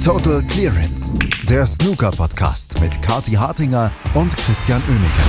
Total Clearance, der Snooker-Podcast mit Kathi Hartinger und Christian Oemeke.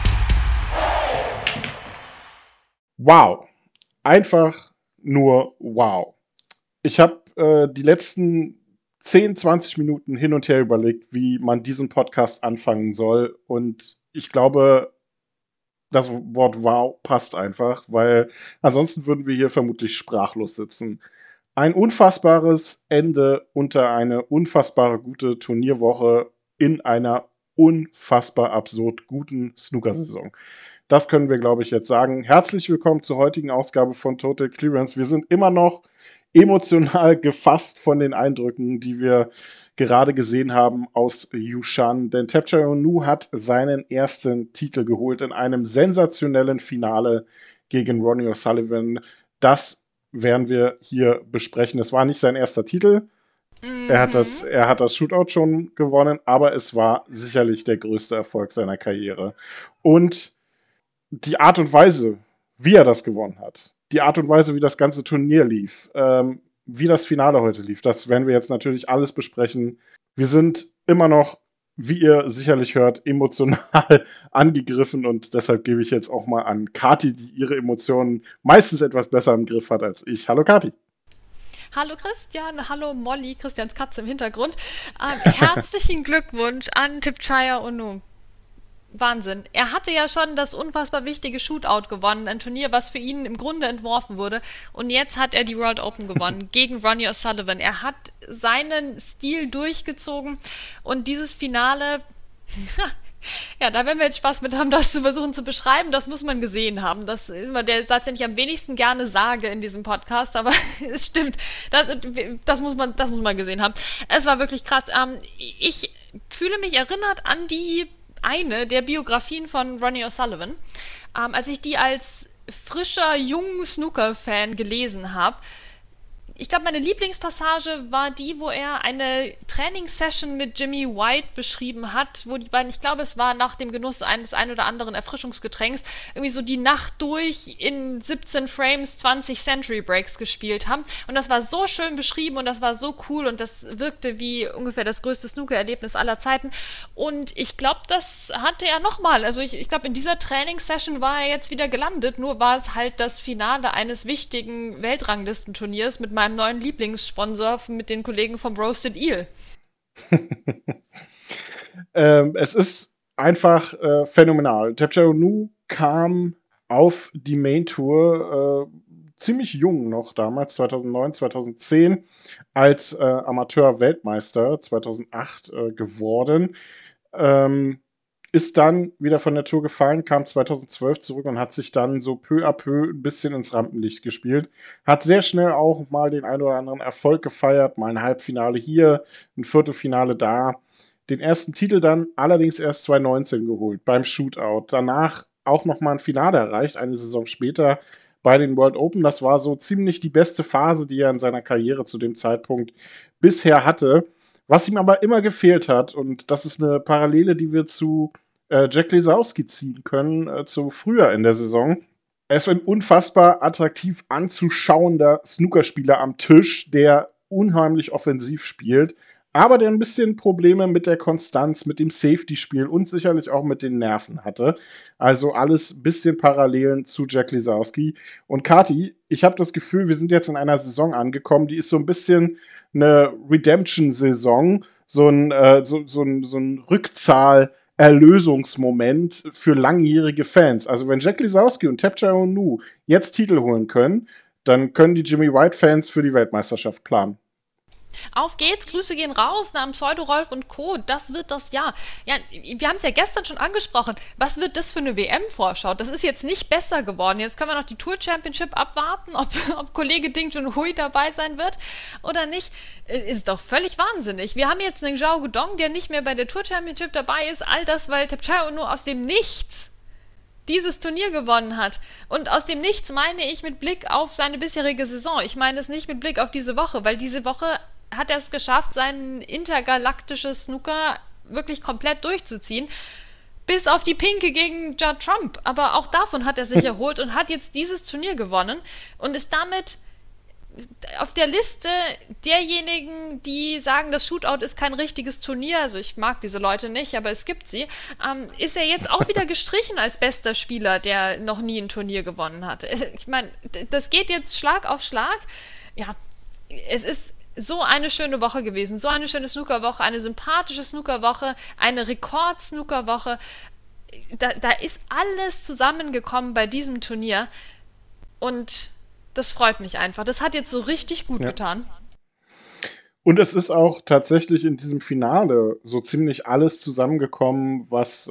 Wow. Einfach nur wow. Ich habe die letzten 10, 20 Minuten hin und her überlegt, wie man diesen Podcast anfangen soll. Und ich glaube, das Wort wow passt einfach, weil ansonsten würden wir hier vermutlich sprachlos sitzen. Ein unfassbares Ende unter eine unfassbare gute Turnierwoche in einer unfassbar absurd guten Snookersaison. Das können wir, glaube ich, jetzt sagen. Herzlich willkommen zur heutigen Ausgabe von Total Clearance. Wir sind immer noch emotional gefasst von den Eindrücken, die wir gerade gesehen haben aus Yushan. Denn Tapchai-Onoo hat seinen ersten Titel geholt in einem sensationellen Finale gegen Ronnie O'Sullivan. Das werden wir hier besprechen. Es war nicht sein erster Titel. Er hat das Shootout schon gewonnen, aber es war sicherlich der größte Erfolg seiner Karriere. Und die Art und Weise, wie er das gewonnen hat, die Art und Weise, wie das ganze Turnier lief, wie das Finale heute lief, das werden wir jetzt natürlich alles besprechen. Wir sind immer noch, wie ihr sicherlich hört, emotional angegriffen und deshalb gebe ich jetzt auch mal an Kathi, die ihre Emotionen meistens etwas besser im Griff hat als ich. Hallo Kathi. Hallo Christian, hallo Molly, Christians Katze im Hintergrund. Herzlichen Glückwunsch an Tapchai-Onoo. Wahnsinn. Er hatte ja schon das unfassbar wichtige Shootout gewonnen, ein Turnier, was für ihn im Grunde entworfen wurde. Und jetzt hat er die World Open gewonnen gegen Ronnie O'Sullivan. Er hat seinen Stil durchgezogen und dieses Finale, ja, da werden wir jetzt Spaß mit haben, das zu versuchen zu beschreiben. Das muss man gesehen haben. Das ist immer der Satz, den ich am wenigsten gerne sage in diesem Podcast, aber es stimmt. Das muss man gesehen haben. Es war wirklich krass. Ich fühle mich erinnert an eine der Biografien von Ronnie O'Sullivan. Als ich die als frischer, junger Snooker-Fan gelesen habe, ich glaube, meine Lieblingspassage war die, wo er eine Trainingssession mit Jimmy White beschrieben hat, wo die beiden, ich glaube, es war nach dem Genuss eines ein oder anderen Erfrischungsgetränks, irgendwie so die Nacht durch in 17 Frames 20 Century Breaks gespielt haben. Und das war so schön beschrieben und das war so cool und das wirkte wie ungefähr das größte Snooker-Erlebnis aller Zeiten. Und ich glaube, das hatte er nochmal. Also ich glaube, in dieser Trainingssession war er jetzt wieder gelandet, nur war es halt das Finale eines wichtigen Weltranglistenturniers mit meinem neuen Lieblingssponsor, mit den Kollegen vom Roasted Eel. Es ist einfach phänomenal. Tapchai-Onoo kam auf die Main Tour ziemlich jung noch damals, 2009, 2010, als Amateur-Weltmeister 2008 geworden. Ist dann wieder von der Tour gefallen, kam 2012 zurück und hat sich dann so peu à peu ein bisschen ins Rampenlicht gespielt. Hat sehr schnell auch mal den ein oder anderen Erfolg gefeiert, mal ein Halbfinale hier, ein Viertelfinale da. Den ersten Titel dann allerdings erst 2019 geholt, beim Shootout. Danach auch nochmal ein Finale erreicht, eine Saison später bei den World Open. Das war so ziemlich die beste Phase, die er in seiner Karriere zu dem Zeitpunkt bisher hatte. Was ihm aber immer gefehlt hat, und das ist eine Parallele, die wir zu Jack Lisowski ziehen können, zu früher in der Saison. Er ist ein unfassbar attraktiv anzuschauender Snookerspieler am Tisch, der unheimlich offensiv spielt, aber der ein bisschen Probleme mit der Konstanz, mit dem Safety-Spiel und sicherlich auch mit den Nerven hatte. Also alles ein bisschen Parallelen zu Jack Lisowski. Und Kathi, ich habe das Gefühl, wir sind jetzt in einer Saison angekommen, die ist so ein bisschen eine Redemption-Saison, so ein Rückzahl-Erlösungsmoment für langjährige Fans. Also wenn Jack Lisowski und Tapchai-Onoo jetzt Titel holen können, dann können die Jimmy White-Fans für die Weltmeisterschaft planen. Auf geht's, Grüße gehen raus an Pseudo-Rolf und Co. Das wird das Jahr. Ja, wir haben es ja gestern schon angesprochen. Was wird das für eine WM-Vorschau? Das ist jetzt nicht besser geworden. Jetzt können wir noch die Tour Championship abwarten, ob Kollege Ding Junhui dabei sein wird oder nicht. Ist doch völlig wahnsinnig. Wir haben jetzt einen Zhao Guodong, der nicht mehr bei der Tour Championship dabei ist. All das, weil Tapchai-Onoo aus dem Nichts dieses Turnier gewonnen hat. Und aus dem Nichts meine ich mit Blick auf seine bisherige Saison. Ich meine es nicht mit Blick auf diese Woche, weil diese Woche hat er es geschafft, sein intergalaktisches Snooker wirklich komplett durchzuziehen. Bis auf die Pinke gegen Judd Trump. Aber auch davon hat er sich erholt und hat jetzt dieses Turnier gewonnen und ist damit auf der Liste derjenigen, die sagen, das Shootout ist kein richtiges Turnier, also ich mag diese Leute nicht, aber es gibt sie, ist er jetzt auch wieder gestrichen als bester Spieler, der noch nie ein Turnier gewonnen hat. Ich meine, das geht jetzt Schlag auf Schlag. Ja, es ist so eine schöne Woche gewesen, so eine schöne Snookerwoche, eine sympathische Snookerwoche, eine Rekord-Snookerwoche. Da ist alles zusammengekommen bei diesem Turnier und das freut mich einfach. Das hat jetzt so richtig gut getan. Und es ist auch tatsächlich in diesem Finale so ziemlich alles zusammengekommen, was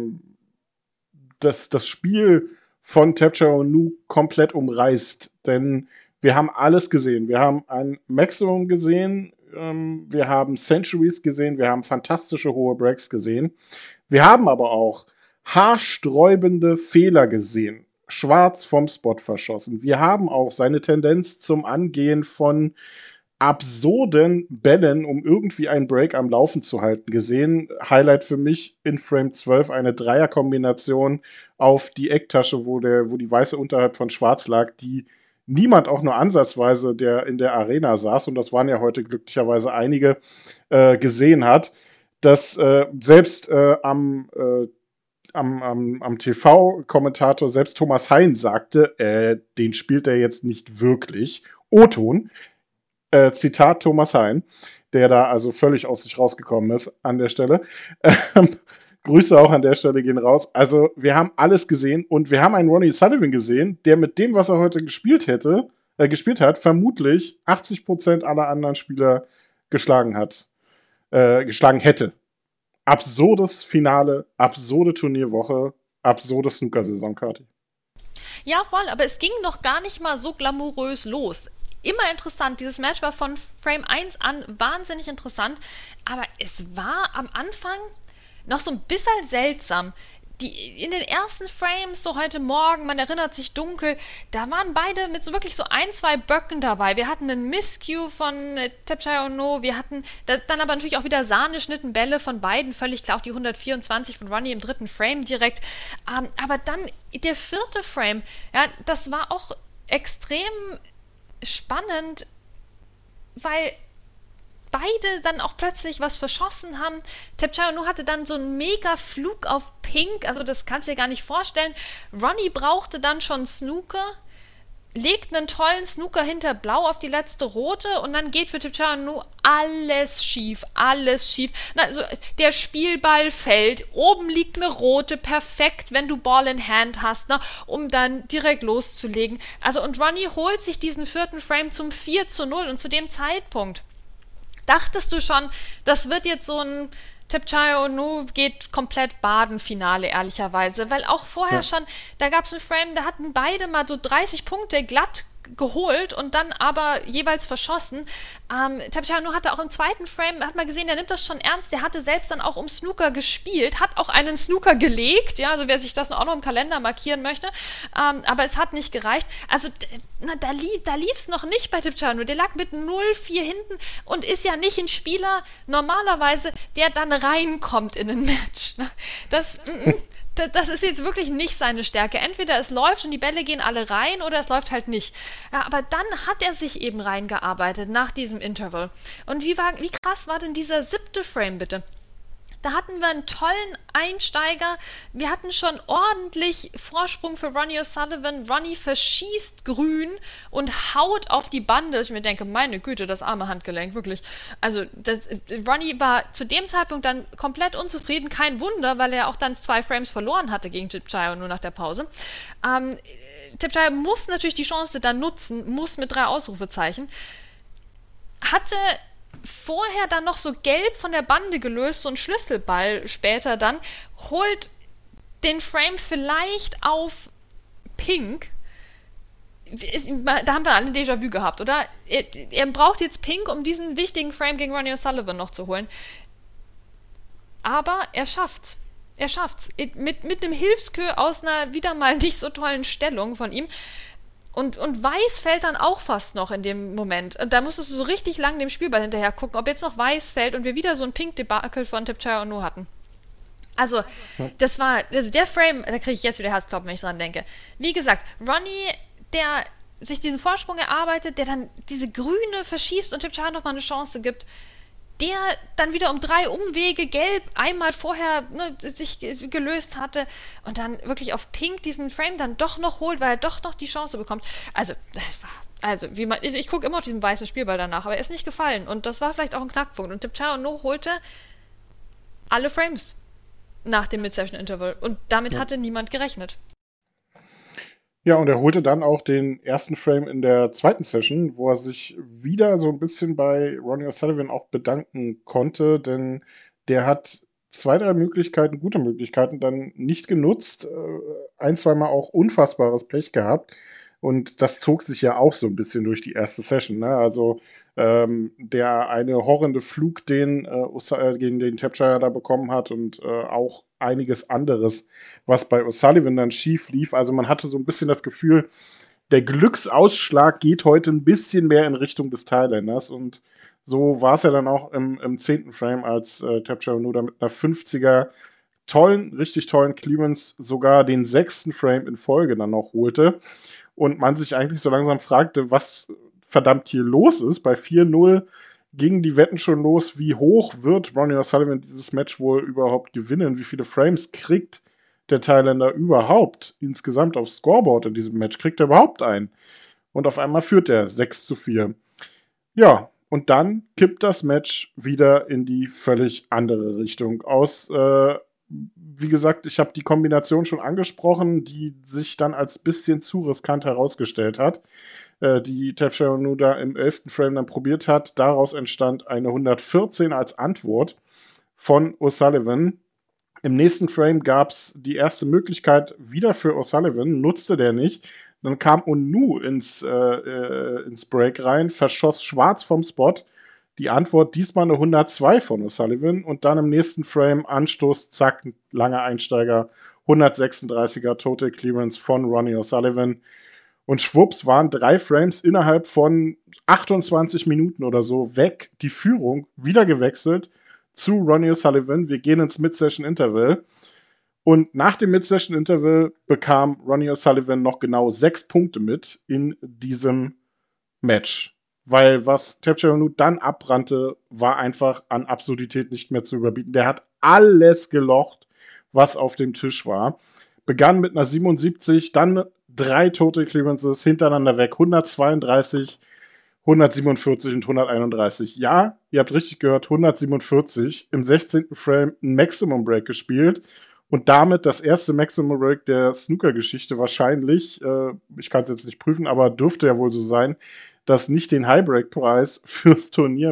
das Spiel von Tapchai komplett umreißt. Denn wir haben alles gesehen. Wir haben ein Maximum gesehen, wir haben Centuries gesehen, wir haben fantastische hohe Breaks gesehen. Wir haben aber auch haarsträubende Fehler gesehen. Schwarz vom Spot verschossen. Wir haben auch seine Tendenz zum Angehen von absurden Bällen, um irgendwie einen Break am Laufen zu halten, gesehen. Highlight für mich in Frame 12 eine Dreierkombination auf die Ecktasche, wo die weiße unterhalb von Schwarz lag, die niemand auch nur ansatzweise, der in der Arena saß, und das waren ja heute glücklicherweise einige, gesehen hat, dass selbst am TV-Kommentator, selbst Thomas Hein sagte, den spielt er jetzt nicht wirklich. O-Ton, Zitat Thomas Hein, der da also völlig aus sich rausgekommen ist an der Stelle. Grüße auch an der Stelle gehen raus. Also wir haben alles gesehen und wir haben einen Ronnie Sullivan gesehen, der mit dem, was er heute gespielt hat, vermutlich 80% aller anderen Spieler geschlagen hätte. Absurdes Finale, absurde Turnierwoche, absurde Snooker-Saison, Kathi. Ja, voll, aber es ging noch gar nicht mal so glamourös los. Immer interessant, dieses Match war von Frame 1 an wahnsinnig interessant, aber es war am Anfang noch so ein bisschen seltsam. In den ersten Frames, so heute Morgen, man erinnert sich dunkel, da waren beide mit so wirklich so 1-2 Böcken dabei. Wir hatten einen Miscue von Tapchai Ono, wir hatten dann aber natürlich auch wieder Sahneschnittenbälle von beiden, völlig klar, auch die 124 von Ronnie im dritten Frame direkt. Aber dann der vierte Frame, ja, das war auch extrem spannend, weil beide dann auch plötzlich was verschossen haben. Tapchai Ono hatte dann so einen mega Flug auf Pink, also das kannst du dir gar nicht vorstellen. Ronnie brauchte dann schon Snooker, legt einen tollen Snooker hinter Blau auf die letzte Rote und dann geht für Tapchai Ono alles schief. Also der Spielball fällt, oben liegt eine Rote, perfekt, wenn du Ball in Hand hast, um dann direkt loszulegen. Also und Ronnie holt sich diesen vierten Frame zum 4:0 und zu dem Zeitpunkt dachtest du schon, das wird jetzt so ein Tapchai Ono geht komplett baden Finale, ehrlicherweise. Weil auch vorher schon, da gab es einen Frame, da hatten beide mal so 30 Punkte glatt geholt und dann aber jeweils verschossen. Tapchai Ono hatte auch im zweiten Frame, hat man gesehen, der nimmt das schon ernst, der hatte selbst dann auch um Snooker gespielt, hat auch einen Snooker gelegt, ja, also wer sich das auch noch im Kalender markieren möchte, aber es hat nicht gereicht. Also da lief es noch nicht bei Tapchai Ono, der lag mit 0-4 hinten und ist ja nicht ein Spieler normalerweise, der dann reinkommt in ein Match. Ne? Das ist jetzt wirklich nicht seine Stärke. Entweder es läuft und die Bälle gehen alle rein oder es läuft halt nicht. Ja, aber dann hat er sich eben reingearbeitet nach diesem Interval. Und wie krass war denn dieser 7. Frame bitte? Da hatten wir einen tollen Einsteiger. Wir hatten schon ordentlich Vorsprung für Ronnie O'Sullivan. Ronnie verschießt grün und haut auf die Bande. Ich mir denke, meine Güte, das arme Handgelenk, wirklich. Also Ronnie war zu dem Zeitpunkt dann komplett unzufrieden. Kein Wunder, weil er auch dann 2 Frames verloren hatte gegen Tapchai nur nach der Pause. Tapchai muss natürlich die Chance dann nutzen, muss mit 3 Ausrufezeichen. Hatte vorher dann noch so gelb von der Bande gelöst, so ein Schlüsselball später dann, holt den Frame vielleicht auf Pink. Da haben wir alle ein Déjà-vu gehabt, oder? Er braucht jetzt Pink, um diesen wichtigen Frame gegen Ronnie O'Sullivan noch zu holen. Aber er schafft's. Mit einem Hilfskö aus einer wieder mal nicht so tollen Stellung von ihm. Und Weiß fällt dann auch fast noch in dem Moment. Und da musstest du so richtig lang dem Spielball hinterher gucken, ob jetzt noch Weiß fällt und wir wieder so ein Pink-Debakel von Tapchai Ono hatten. Also, der Frame, da kriege ich jetzt wieder Herzklopfen, wenn ich dran denke. Wie gesagt, Ronnie, der sich diesen Vorsprung erarbeitet, der dann diese Grüne verschießt und Tipchaya nochmal eine Chance gibt, der dann wieder um 3 Umwege gelb einmal vorher sich gelöst hatte und dann wirklich auf Pink diesen Frame dann doch noch holt, weil er doch noch die Chance bekommt. Ich gucke immer auf diesen weißen Spielball danach, aber er ist nicht gefallen und das war vielleicht auch ein Knackpunkt. Und Tipchaya holte alle Frames nach dem Mid-Session-Interval und damit hatte niemand gerechnet. Ja, und er holte dann auch den ersten Frame in der zweiten Session, wo er sich wieder so ein bisschen bei Ronnie O'Sullivan auch bedanken konnte, denn der hat 2, 3 Möglichkeiten, gute Möglichkeiten, dann nicht genutzt. Ein, zweimal auch unfassbares Pech gehabt. Und das zog sich ja auch so ein bisschen durch die erste Session. Ne? Also der eine horrende Flug, gegen den Tipchaya da bekommen hat und auch einiges anderes, was bei O'Sullivan dann schief lief. Also man hatte so ein bisschen das Gefühl, der Glücksausschlag geht heute ein bisschen mehr in Richtung des Thailänders. Und so war es ja dann auch im 10. Frame, als Tipchaya Onoda mit einer 50er richtig tollen Clearance sogar den 6. Frame in Folge dann noch holte. Und man sich eigentlich so langsam fragte, was verdammt hier los ist. Bei 4-0 gingen die Wetten schon los, wie hoch wird Ronnie O'Sullivan dieses Match wohl überhaupt gewinnen, wie viele Frames kriegt der Thailänder überhaupt insgesamt aufs Scoreboard in diesem Match, kriegt er überhaupt einen? Und auf einmal führt er 6-4. Ja, und dann kippt das Match wieder in die völlig andere Richtung. Wie gesagt, ich habe die Kombination schon angesprochen, die sich dann als bisschen zu riskant herausgestellt hat, die Tipchaya Onoda im 11. Frame dann probiert hat. Daraus entstand eine 114 als Antwort von O'Sullivan. Im nächsten Frame gab es die erste Möglichkeit wieder für O'Sullivan, nutzte der nicht. Dann kam Onu ins Break rein, verschoss schwarz vom Spot. Die Antwort diesmal eine 102 von O'Sullivan und dann im nächsten Frame Anstoß, zack, langer Einsteiger, 136er Total Clearance von Ronnie O'Sullivan. Und schwupps waren 3 Frames innerhalb von 28 Minuten oder so weg. Die Führung wieder gewechselt zu Ronnie O'Sullivan. Wir gehen ins Mid-Session-Interval. Und nach dem Mid-Session-Interval bekam Ronnie O'Sullivan noch genau 6 Punkte mit in diesem Match. Weil was Tipchaya Onoda dann abbrannte, war einfach an Absurdität nicht mehr zu überbieten. Der hat alles gelocht, was auf dem Tisch war. Begann mit einer 77, dann 3 Total Clearances hintereinander weg, 132, 147 und 131. Ja, ihr habt richtig gehört, 147. Im 16. Frame ein Maximum Break gespielt und damit das erste Maximum Break der Snooker-Geschichte wahrscheinlich, ich kann es jetzt nicht prüfen, aber dürfte ja wohl so sein, das nicht den High-Break-Preis fürs Turnier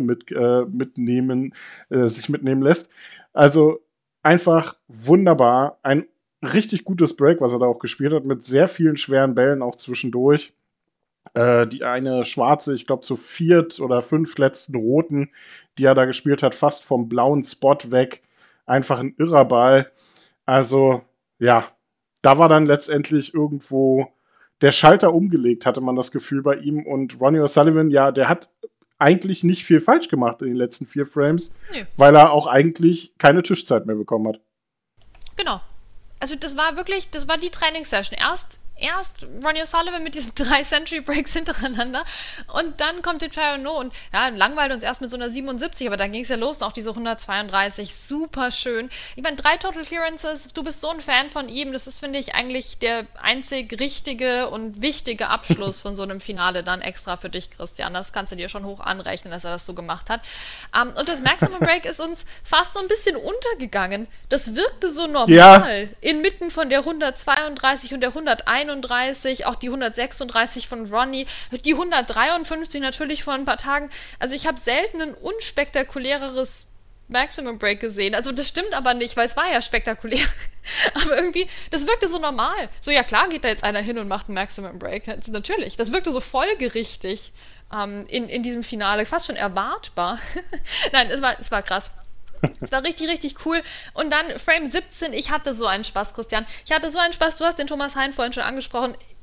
sich mitnehmen lässt. Also einfach wunderbar. Ein richtig gutes Break, was er da auch gespielt hat, mit sehr vielen schweren Bällen auch zwischendurch. Die eine schwarze, ich glaube zur 4. oder 5. letzten roten, die er da gespielt hat, fast vom blauen Spot weg. Einfach ein irrer Ball. Also, ja, da war dann letztendlich irgendwo der Schalter umgelegt, hatte man das Gefühl bei ihm. Und Ronnie O'Sullivan, ja, der hat eigentlich nicht viel falsch gemacht in den letzten 4 Frames, weil er auch eigentlich keine Tischzeit mehr bekommen hat. Genau. Also das war die Trainingssession. Erst Ronnie O'Sullivan mit diesen 3 Century Breaks hintereinander und dann kommt Tipchaya Onoda und ja, langweilt uns erst mit so einer 77, aber dann ging es ja los, auch diese 132, super schön. Ich meine, 3 Total Clearances, du bist so ein Fan von ihm, das ist, finde ich, eigentlich der einzig richtige und wichtige Abschluss von so einem Finale dann extra für dich, Christian. Das kannst du dir schon hoch anrechnen, dass er das so gemacht hat. Und das Maximum Break ist uns fast so ein bisschen untergegangen. Das wirkte so normal, inmitten von der 132 und der 131, auch die 136 von Ronnie, die 153 natürlich vor ein paar Tagen. Also ich habe selten ein unspektakuläreres Maximum Break gesehen. Also das stimmt aber nicht, weil es war ja spektakulär. Aber irgendwie, das wirkte so normal. So, ja klar geht da jetzt einer hin und macht einen Maximum Break. Das natürlich. Das wirkte so folgerichtig in diesem Finale. Fast schon erwartbar. Nein, es war krass. Es war richtig, richtig cool. Und dann Frame 17, ich hatte so einen Spaß, Christian. Ich hatte so einen Spaß, du hast den Thomas Hein vorhin schon angesprochen.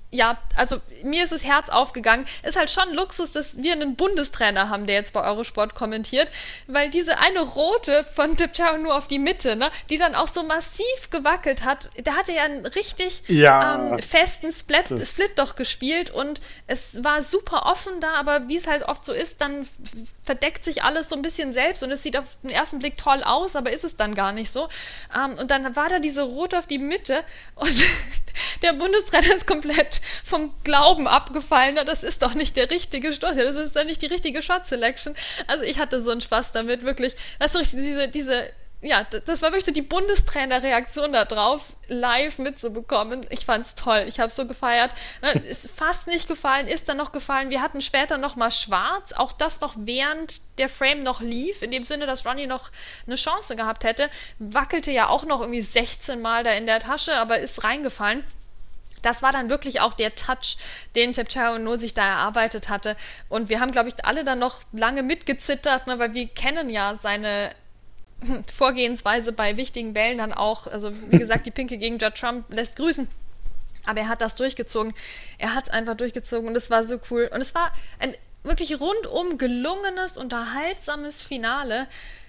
Ja, also mir ist das Herz aufgegangen. Ist halt schon Luxus, dass wir einen Bundestrainer haben, der jetzt bei Eurosport kommentiert, weil diese eine rote von Tipchao nur auf die Mitte, ne, die dann auch so massiv gewackelt hat, der hatte ja einen richtig festen Split doch gespielt und es war super offen da, aber wie es halt oft so ist, dann verdeckt sich alles so ein bisschen selbst und es sieht auf den ersten Blick toll aus, aber ist es dann gar nicht so. Und dann war da diese rote auf die Mitte und der Bundestrainer ist komplett vom Glauben abgefallen. Das ist doch nicht der richtige Stoß. Das ist doch nicht die richtige Shot Selection. Also ich hatte so einen Spaß damit, wirklich. Das ist das war wirklich so die Bundestrainer-Reaktion da drauf, live mitzubekommen. Ich fand's toll. Ich habe so gefeiert. Ist fast nicht gefallen, ist dann noch gefallen. Wir hatten später noch mal schwarz. Auch das noch während der Frame noch lief. In dem Sinne, dass Ronnie noch eine Chance gehabt hätte. Wackelte ja auch noch irgendwie 16 Mal da in der Tasche, aber ist reingefallen. Das war dann wirklich auch der Touch, den Tipchao nur sich da erarbeitet hatte. Und wir haben, glaube ich, alle dann noch lange mitgezittert, ne, weil wir kennen ja seine Vorgehensweise bei wichtigen Bällen dann auch. Also wie gesagt, die Pinke gegen Judd Trump lässt grüßen. Aber er hat das durchgezogen. Er hat es einfach durchgezogen und es war so cool. Und es war ein wirklich rundum gelungenes, unterhaltsames Finale.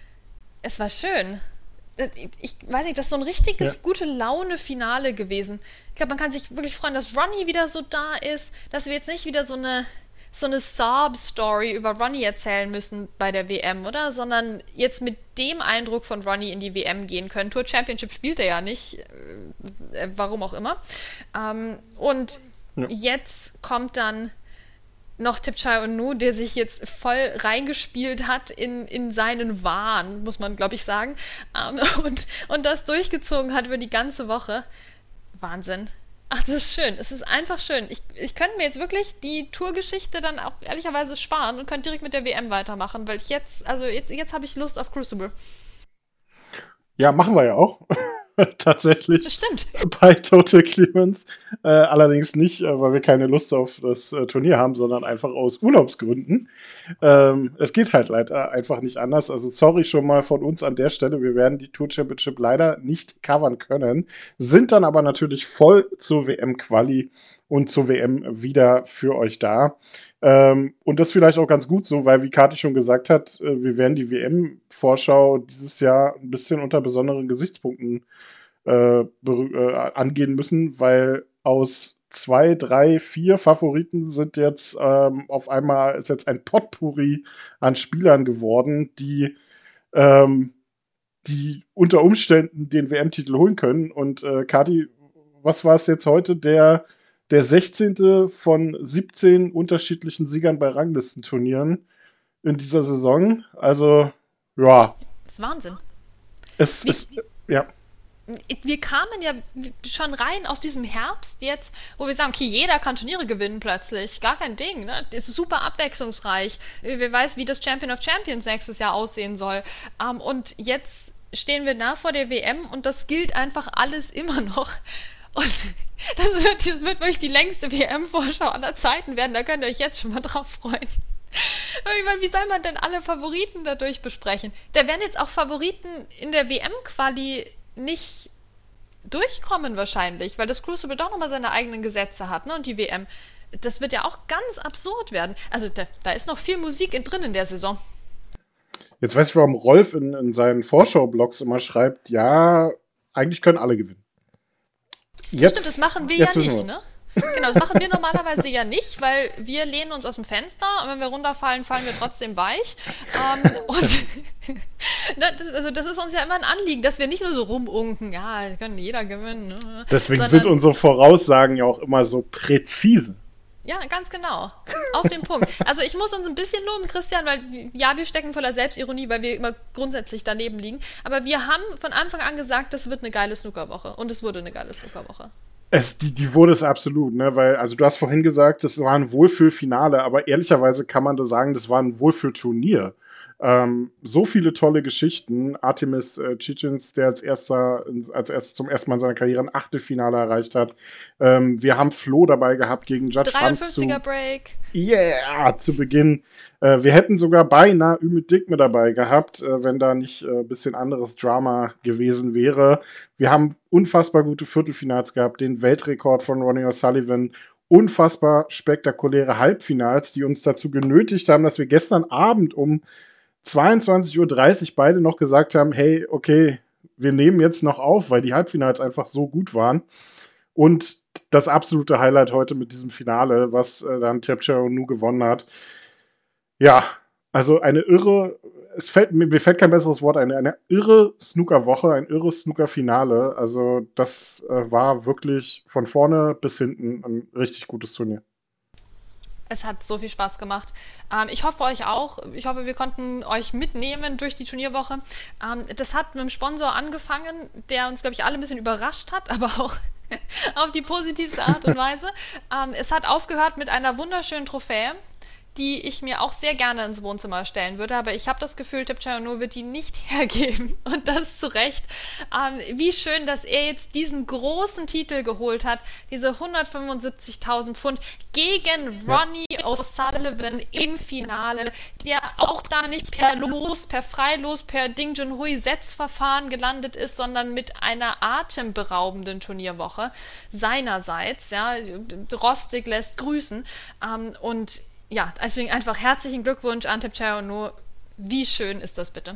Es war schön. Ich weiß nicht, das ist so ein richtiges gute Laune-Finale gewesen. Ich glaube, man kann sich wirklich freuen, dass Ronnie wieder so da ist, dass wir jetzt nicht wieder so eine Sob-Story über Ronnie erzählen müssen bei der WM, oder? Sondern jetzt mit dem Eindruck von Ronnie in die WM gehen können. Tour Championship spielt er ja nicht, warum auch immer. Und jetzt kommt dann noch Tipchao Nu, der sich jetzt voll reingespielt hat in seinen Wahn, muss man, glaube ich, sagen. Und das durchgezogen hat über die ganze Woche. Wahnsinn. Ach, das ist schön. Es ist einfach schön. Ich könnte mir jetzt wirklich die Tourgeschichte dann auch ehrlicherweise sparen und könnte direkt mit der WM weitermachen, weil jetzt habe ich Lust auf Crucible. Ja, machen wir ja auch. Tatsächlich. Das stimmt. Bei Total Clearance. Allerdings nicht, weil wir keine Lust auf das Turnier haben, sondern einfach aus Urlaubsgründen. Es geht halt leider einfach nicht anders. Also sorry schon mal von uns an der Stelle. Wir werden die Tour Championship leider nicht covern können. Sind dann aber natürlich voll zur WM-Quali und zur WM wieder für euch da. Und das vielleicht auch ganz gut so, weil, wie Kathi schon gesagt hat, wir werden die WM-Vorschau dieses Jahr ein bisschen unter besonderen Gesichtspunkten angehen müssen, weil aus 2, 3, 4 Favoriten sind jetzt auf einmal ist jetzt ein Potpourri an Spielern geworden, die unter Umständen den WM-Titel holen können. Und Kathi, was war es jetzt heute? Der 16. von 17 unterschiedlichen Siegern bei Ranglistenturnieren in dieser Saison. Also, ja. Das ist Wahnsinn. Ja. Wir kamen ja schon rein aus diesem Herbst jetzt, wo wir sagen, okay, jeder kann Turniere gewinnen plötzlich. Gar kein Ding, ne? Das ist super abwechslungsreich. Wer weiß, wie das Champion of Champions nächstes Jahr aussehen soll. Und jetzt stehen wir da vor der WM und das gilt einfach alles immer noch. Und das wird wirklich die längste WM-Vorschau aller Zeiten werden. Da könnt ihr euch jetzt schon mal drauf freuen. Ich meine, wie soll man denn alle Favoriten dadurch besprechen? Da werden jetzt auch Favoriten in der WM-Quali nicht durchkommen wahrscheinlich, weil das Crucible doch nochmal seine eigenen Gesetze hat, ne? Und die WM. Das wird ja auch ganz absurd werden. Also da ist noch viel Musik drin in der Saison. Jetzt weiß ich, warum Rolf in seinen Vorschau-Blogs immer schreibt, ja, eigentlich können alle gewinnen. Stimmt, das machen wir ja nicht, ne? Genau, das machen wir normalerweise ja nicht, weil wir lehnen uns aus dem Fenster und wenn wir runterfallen, fallen wir trotzdem weich. Das ist uns ja immer ein Anliegen, dass wir nicht nur so rumunken, ja, kann jeder gewinnen. Ne? Deswegen sind unsere Voraussagen ja auch immer so präzise. Ja, ganz genau. Auf den Punkt. Also ich muss uns ein bisschen loben, Christian, weil ja, wir stecken voller Selbstironie, weil wir immer grundsätzlich daneben liegen. Aber wir haben von Anfang an gesagt, das wird eine geile Snookerwoche. Und es wurde eine geile Snookerwoche. Die wurde es absolut, ne? Weil, also du hast vorhin gesagt, das war ein Wohlfühlfinale, aber ehrlicherweise kann man da sagen, das war ein Wohlfühlturnier. So viele tolle Geschichten. Artemis Cicins, der als erstes zum ersten Mal in seiner Karriere ein Achtelfinale erreicht hat. Wir haben Flo dabei gehabt gegen Judd Trump 53er Break. Yeah, zu Beginn. Wir hätten sogar beinahe Ümit Dick mit dabei gehabt, wenn da nicht ein bisschen anderes Drama gewesen wäre. Wir haben unfassbar gute Viertelfinals gehabt, den Weltrekord von Ronnie O'Sullivan unfassbar spektakuläre Halbfinals, die uns dazu genötigt haben, dass wir gestern Abend um 22:30 Uhr beide noch gesagt haben, hey, okay, wir nehmen jetzt noch auf, weil die Halbfinals einfach so gut waren. Und das absolute Highlight heute mit diesem Finale, was dann Tapchai Onu gewonnen hat. Ja, also eine irre, mir fällt kein besseres Wort ein, eine irre Snooker-Woche, ein irres Snooker-Finale. Also das war wirklich von vorne bis hinten ein richtig gutes Turnier. Es hat so viel Spaß gemacht. Ich hoffe euch auch. Ich hoffe, wir konnten euch mitnehmen durch die Turnierwoche. Das hat mit einem Sponsor angefangen, der uns, glaube ich, alle ein bisschen überrascht hat, aber auch auf die positivste Art und Weise. Es hat aufgehört mit einer wunderschönen Trophäe, die ich mir auch sehr gerne ins Wohnzimmer stellen würde, aber ich habe das Gefühl, Tapchai Onu wird die nicht hergeben und das zu Recht. Wie schön, dass er jetzt diesen großen Titel geholt hat, diese 175.000 Pfund gegen Ronnie O'Sullivan im Finale, der auch da nicht per Freilos, per Ding Junhui Setzverfahren gelandet ist, sondern mit einer atemberaubenden Turnierwoche seinerseits. Ja, Rostig lässt grüßen und ja, deswegen einfach herzlichen Glückwunsch an Tapchai Onu. Wie schön ist das bitte?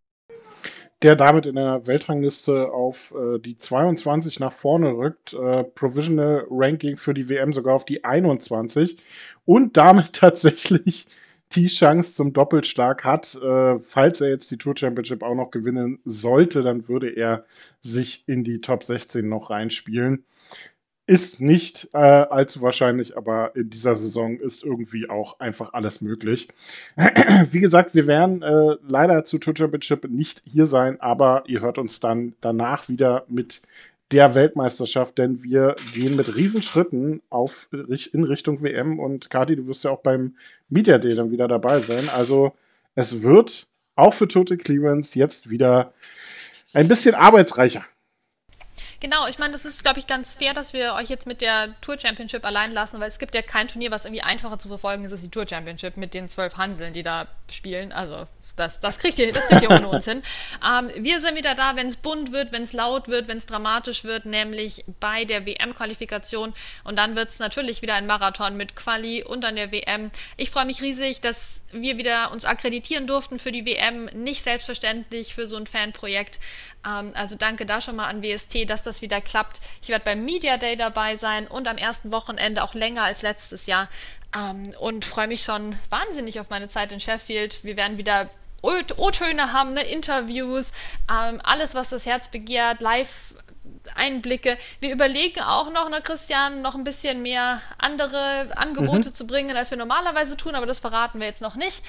Der damit in der Weltrangliste auf die 22 nach vorne rückt. Provisional Ranking für die WM sogar auf die 21. Und damit tatsächlich die Chance zum Doppelschlag hat. Falls er jetzt die Tour Championship auch noch gewinnen sollte, dann würde er sich in die Top 16 noch reinspielen. Ist nicht allzu wahrscheinlich, aber in dieser Saison ist irgendwie auch einfach alles möglich. Wie gesagt, wir werden leider zur Tour Championship nicht hier sein, aber ihr hört uns dann danach wieder mit der Weltmeisterschaft, denn wir gehen mit Riesenschritten in Richtung WM und Kati, du wirst ja auch beim Media Day dann wieder dabei sein. Also es wird auch für Total Clearance jetzt wieder ein bisschen arbeitsreicher. Genau, ich meine, das ist, glaube ich, ganz fair, dass wir euch jetzt mit der Tour Championship allein lassen, weil es gibt ja kein Turnier, was irgendwie einfacher zu verfolgen ist als die Tour Championship mit den 12 Hanseln, die da spielen. Also das kriegt ihr ohne uns hin. Wir sind wieder da, wenn es bunt wird, wenn es laut wird, wenn es dramatisch wird, nämlich bei der WM-Qualifikation. Und dann wird es natürlich wieder ein Marathon mit Quali und dann der WM. Ich freue mich riesig, dass wir wieder uns akkreditieren durften für die WM. Nicht selbstverständlich für so ein Fanprojekt. Also danke da schon mal an WST, dass das wieder klappt. Ich werde beim Media Day dabei sein und am ersten Wochenende auch länger als letztes Jahr. Und freue mich schon wahnsinnig auf meine Zeit in Sheffield. Wir werden wieder O-Töne haben, ne? Interviews, alles, was das Herz begehrt, Live-Einblicke. Wir überlegen auch noch, ne, Christian, noch ein bisschen mehr andere Angebote zu bringen, als wir normalerweise tun, aber das verraten wir jetzt noch nicht.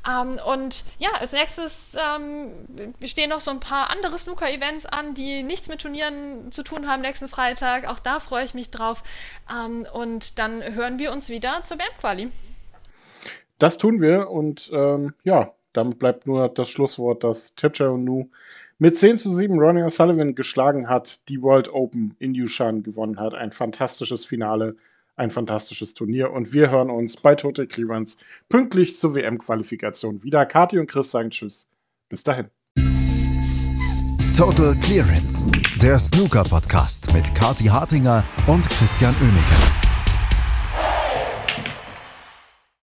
Und ja, als nächstes stehen noch so ein paar andere Snooker-Events an, die nichts mit Turnieren zu tun haben nächsten Freitag. Auch da freue ich mich drauf. Und dann hören wir uns wieder zur WM-Quali. Das tun wir und ja, damit bleibt nur das Schlusswort, dass Tapchai Onu mit 10:7 Ronnie O'Sullivan geschlagen hat, die World Open in Yushan gewonnen hat. Ein fantastisches Finale, ein fantastisches Turnier. Und wir hören uns bei Total Clearance pünktlich zur WM-Qualifikation wieder. Kathi und Chris sagen Tschüss. Bis dahin. Total Clearance, der Snooker-Podcast mit Kathi Hartinger und Christian Oemeke.